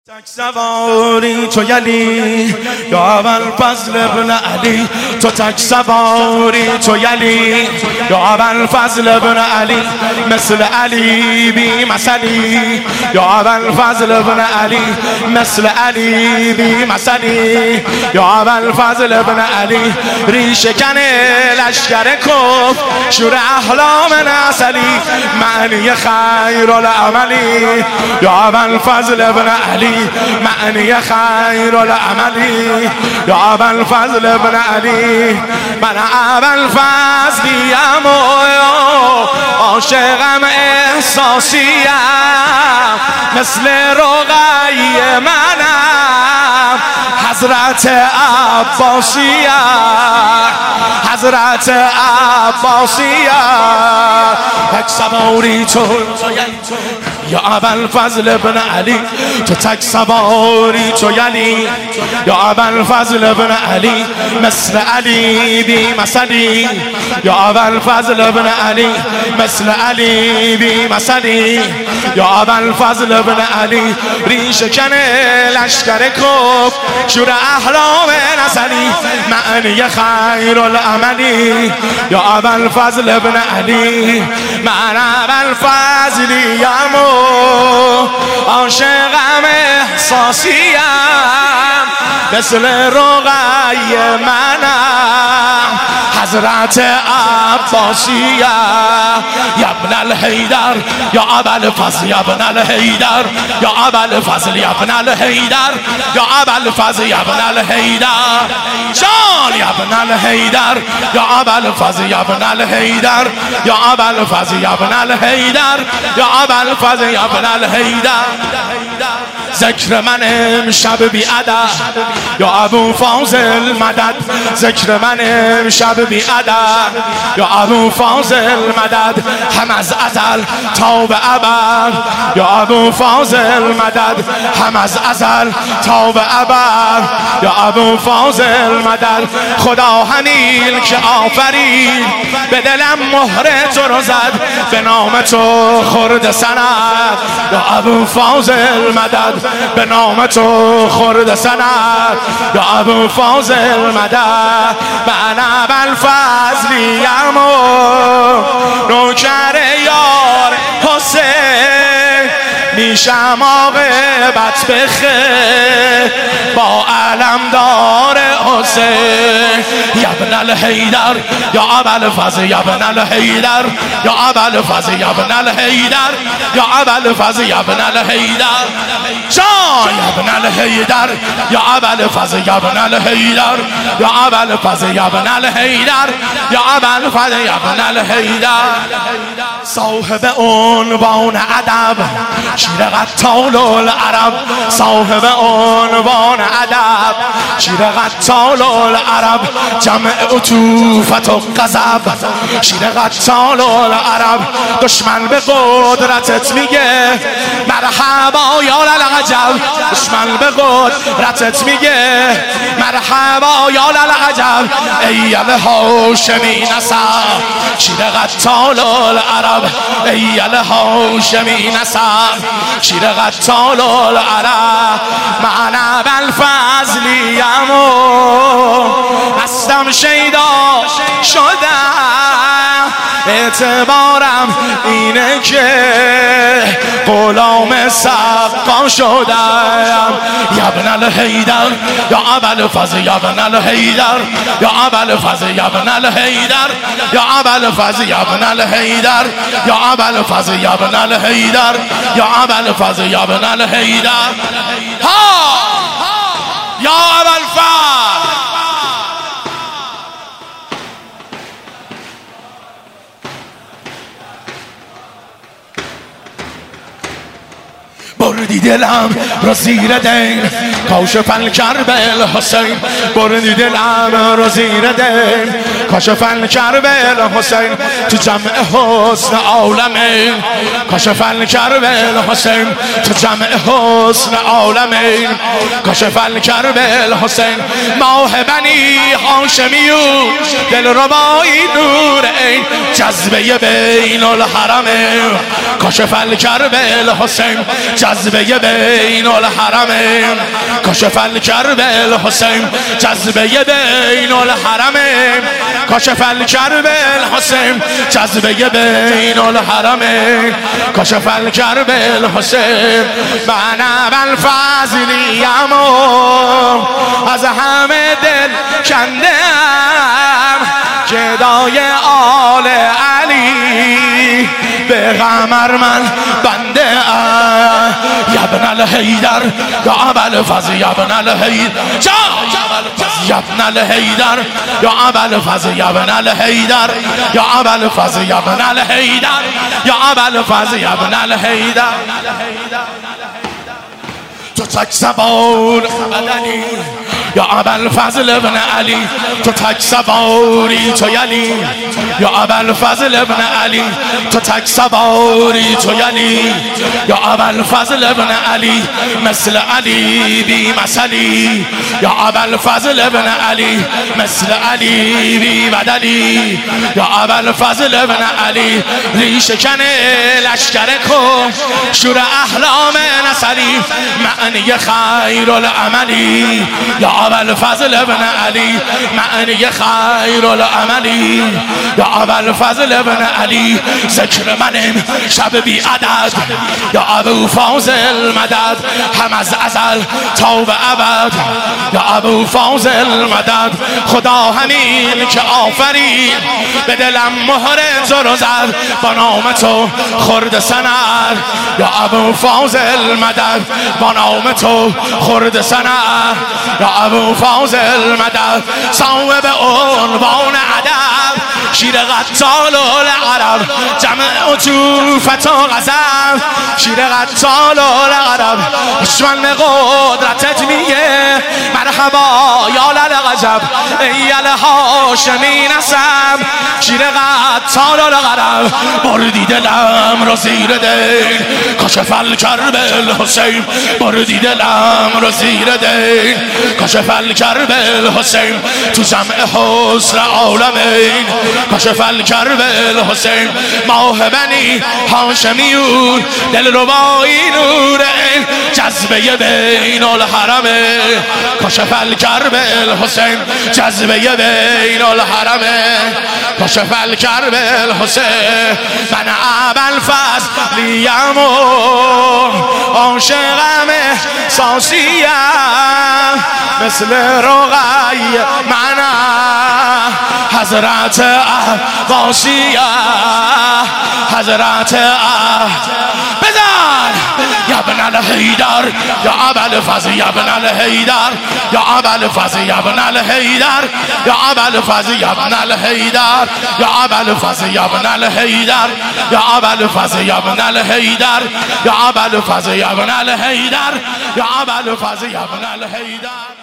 تک سواری تو یلی یا اول فضل ابن علی، تو تک سواری تو یلی یا اول فضل ابن علی، مثل علی بی مثلی یا اول فضل ابن علی، مثل علی بی مثلی یا اول فضل ابن علی، ریشه کنه لشکر کف شور احلام نسلی، معنی خیر العملی یا اول فضل ابن علی، معنی خیر العملی یا اول فضل ابن علی. من اول فضلیم و عاشقم احساسیم، مثل رقیه منم حضرت عباسیه، حضرت عباسیه. تک سواری تو یا اول فضل ابن علی، تو تک سواری تو یلی یا اول فضل ابن علی، مثل علی بی مثلی یا اول فضل ابن علی، مثل علی بی مثلی یا اول فضل ابن علی، ریشه کنه لشکر کف شور احلام نسلی، معنی خیر العملی یا اول فضل ابن علی. من اول فضلیم و عاشقم احساسیم، مثل رقیه منم حضرت عباسیه. یا ابن الحیدر یا ابا الفضل، یا ابن الحیدر یا ابا الفضل، یا ابن الحیدر یا ابا الفضل، یا ابن الحیدر جان، یا ابن الحیدر یا ابا الفضل، یا ابن الحیدر یا ابا الفضل، یا ابن الحیدر یا ابا الفضل، یا ابن الحیدر. ذکر من امشب بی ادب یا ابو فاضل مدد، ذکر من امشب بی ادب یا ابو فاضل مدد، هم از ازل تا به ابد یا ابو فاضل مدد، هم از ازل تا به ابد یا ابو فاضل مدد. خدا همین که آفرید به دلم مهر تو رو زد، به نام تو خورد سند یا ابو فاضل مدد، به نام تو خورد سند یا ابو فاضل مدد. من اول فضلیم و نوکر یار حسین، میشم عاقبت بخیر با علمدار حسین. یا ابن الحیدر یا ابا الفضل، یا ابن الحیدر یا ابا الفضل، یا ابن الحیدر یا ابا الفضل، یا ابن الحیدر جان، یا ابن الحیدر یا ابا الفضل، یا ابن الحیدر یا ابا الفضل، یا ابن الحیدر یا ابا الفضل، یا ابن الحیدر. صاحب عنوان ادب شیر قتال العرب، صاحب عنوان ادب شیر قتال العرب، جمع عطوفت و غضب شیر قتال العرب. دشمن به قدرتت میگه مرحبا یا للعجب، دشمن به قدرتت میگه مرحبا یا للعجب. ای الهاشمی نسب شیر قتال العرب، ای الهاشمی نسب شیر قتال العرب. من اول فضلیم و هستم شیدا شدم، اعتبارم اینه که غلام سقا شدم. یا ابن الحیدر یا ابا الفضل، یا ابن الحیدر یا ابا الفضل، یا ابن الحیدر یا ابا الفضل، یا ابن الحیدر یا ابا الفضل، یا ابن الحیدر یا ابا الفضل، یا ابن الحیدر ها یا ابا الفضل. بردی دلم رو زیر دین کاشف الکرب الحسین، بردی دلم رو زیر دین کاشف الکرب الحسین تو جمع حسن عالمین کاشف الکرب الحسین تو جمع حسن عالمین کاشف الکرب الحسین ماه بنی هاشمیون دلربایی نور عین جذبه بین الحرمین کاشف الکرب الحسین جذبه بین الحرمین کاشف الکرب الحسین جذبه بین الحرمین کاشف الکرب الحسین جذبه بین الحرمین کاشف الکرب الحسین من ابوالفضلیم از همه دل کندم گدای آل علی به قمر من بنده یا ابن الحیدر یا ابوالفضل یا ابن الحیدر یا ابن الحیدر یا ابوالفضل یا ابن الحیدر یا ابوالفضل یا ابن الحیدر یا ابوالفضل یا ابن الحیدر تو تک سوار بدنی یا ابوالفضل ابن علی تو تک سواری تو یلی یا ابوالفضل ابن علی تو تک سواری تو یلی یا ابوالفضل ابن علی مثل علی بی مثلی یا ابوالفضل ابن علی مثل علی بی بدلی یا ابوالفضل ابن علی ریشه کنه لشکر کن شور احلام نصری معنی خیر العملی یا ابوالفضل ابن علی معنی خیر العملی یا ابوالفضل ابن علی ذکر منم شب بی عدد یا ابوالفضل مدد هم از ازل تا به ابد یا ابوالفضل مدد خدا همین که آفرید به دلم مهر تو رو زد با نام تو خرد سند یا ابوالفضل مدد با نام تو خرد سند یا ابوالفضل مدد صاحب عنوان ادب شیر قتال العرب جمع عطوفت و غضب شیر قتال العرب دشمن قدرتت میگه مرحبا یا للغجب ای الهاشمی نسب شیر قتال العرب بردی دلم رو زیر دل کاشف الکرب الحسین بردی دلم رو زیر دل کاشف الکرب الحسین تو جمع حسن عالمین کاشف الکرب الحسین ماه بنی هاشمیون دلربایی نور عین جذبه بین الحرمین کاشف الکرب الحسین جذبه بین الحرمین کاشف الکرب الحسین من ابوالفضلیم عاشقم احساسیم مثل رقی منم حضرت عباسیه حضرت بزن یا ابن الحیدر یا ابوالفضل یا ابن الحیدر یا ابوالفضل یا ابن الحیدر یا ابوالفضل یا ابن الحیدر یا ابوالفضل یا ابن الحیدر یا ابوالفضل یا ابن الحیدر یا ابوالفضل یا ابن الحیدر یا ابوالفضل یا ابن الحیدر